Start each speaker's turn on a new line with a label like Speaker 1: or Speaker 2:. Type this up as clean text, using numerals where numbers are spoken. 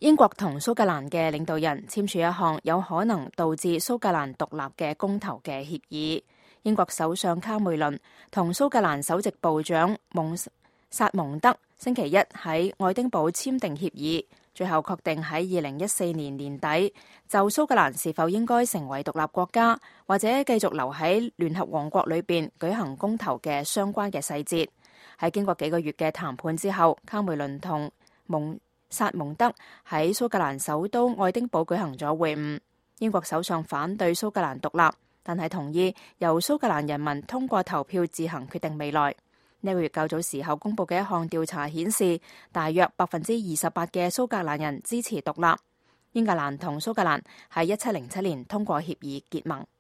Speaker 1: 英國同蘇格蘭嘅領導人簽署一項有可能導致蘇格蘭獨立嘅公投嘅協議。英國首相卡梅倫同蘇格蘭首席部長薩蒙德星期一喺愛丁堡簽訂協議，最後確定喺2014年年底就蘇格蘭是否應該成為獨立國家，或者繼續留喺聯合王國裏邊舉行公投嘅相關嘅細節。喺經過幾個月嘅談判之後，卡梅倫同薩蒙德喺蘇格蘭首都愛丁堡舉行咗會晤。英國首相反對蘇格蘭獨立，但係同意由蘇格蘭人民通過投票自行決定未來。呢個月較早時候公佈嘅一項調查顯示，大約28%嘅蘇格蘭人支持獨立。英格蘭同蘇格蘭喺1707年通過協議結盟。